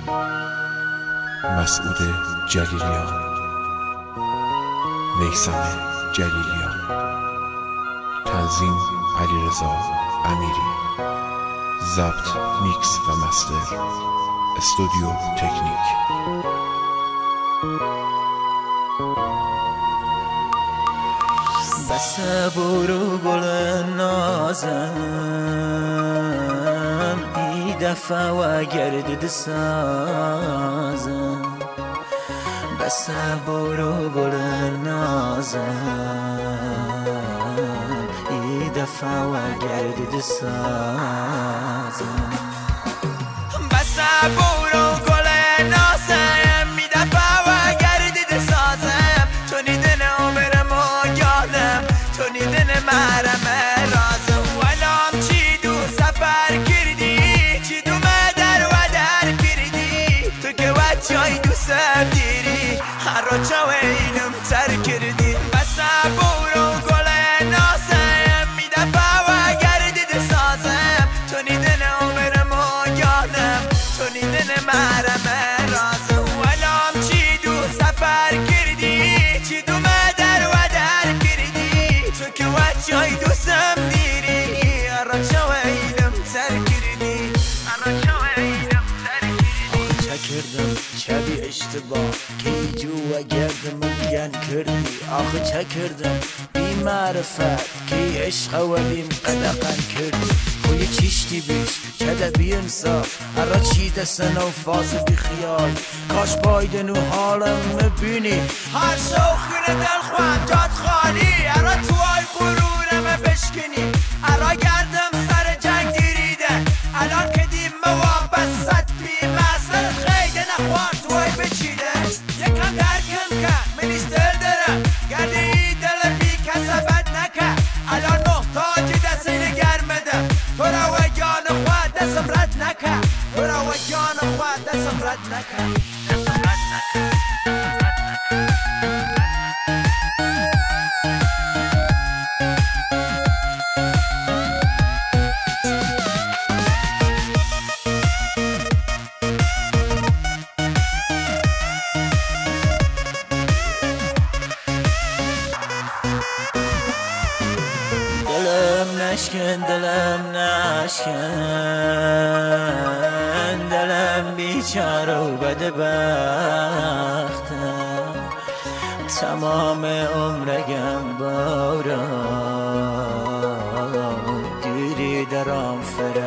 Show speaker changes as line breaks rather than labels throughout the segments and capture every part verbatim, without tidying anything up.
مسعود جلیلیان، میثم جلیلیان، تنظیم علیرضا امیری، ضبط، میکس و مستر استودیو تکنیک.
بس برو گل نازم ای دفعه و گردد سازم، بس برو گل نازم ای دفعه و گردد سازم، بس برو گل نازم ای دفعه و گردد سازم، تو نیدن عمرم و یادم، تو نیدن مرم رازم، ولام چی دو سفر کردی، چی دو مدر و در کردی، تو که وچای دو سب دیری هر رو چوینم تر کردی، بس برو گل نازم ای دفعه و گردد سازم، تو نیدن عمرم و یادم، تو نیدن مرم رازم، ولام چی دو سفر کردی، چی دو مدر و در کردی، تو که وچای دوستم دیری هر رو چوینم تر کردی، هر رو چوینم تر کردی. آخه چه کردم چه بی اشتباه که جو و گردم بیان کردی، آخه چه کردم بی معرفت که عشق و بیم قدقن کردی، کوی چیشتی بیش چه ده بی انصاف هر را چی دستن و فاز بی خیال، کاش بایدن و حالم مبینی هر شوخ کنه دل خوان جات خالی، هر را توای غرورم بشکنی، هر را گردم سر جنگ دیریده الان که دیم موابست بی مصر خیده نخوار توی بچیده، یکم درکم که منیش دل دارم گرده ای دل بی کسبت نکه، الان محتاج دستین گرمده تو را و جان خواه دستم رد نکه، تو را و جان خواه دستم رد نکه، دستم رد نکه. دلم نشکن دلم نشکن، دلم بیچاره و بدبختم، تمام عمرگم بارم دیری درام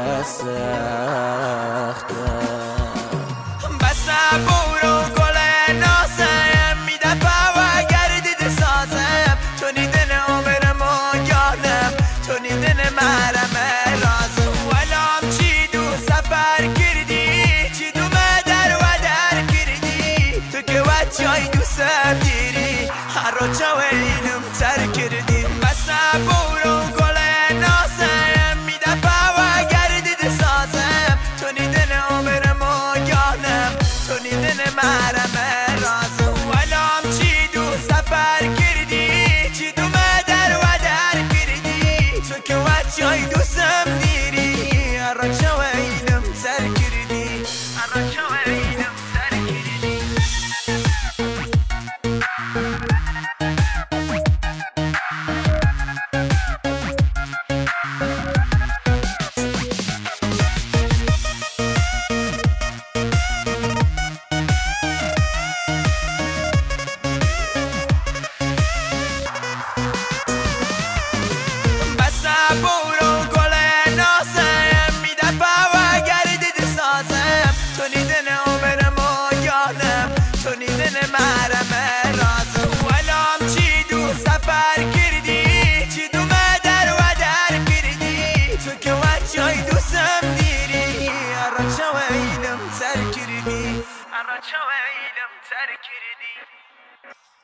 فرستختم، بس برو گل نازم ای دفعه و گردد سازم، تو نیدن عمرم و یادم، تو نیدن مرم رازم، ولام چی دو سفر کردی، چی دو مدر و در کردی، تو که وچای دو سب دیری هر رو چوینم تر کردی، بس برو گل نازم ای دفعه و گردد سازم، تو نیدن عمرم و یادم، تو نیدن مرم رازم، ولام چی دو سفر کردی، چی دو مدر و در کردی، تو که وچای دوستم دیری هر رو چوینم تر کردی، هر رو چوینم تر کردی. بس برو گل نازم ای دفعه و گردد سازم، تو نیدن عمرم و یادم، تو نیدن مرم رازم، ولام چی دو سفر کردی، چی دو مدر و در کردی، تو که وچای دوستم دیری هر رو چوینم تر کردی، هر رو چوینم تر کردی.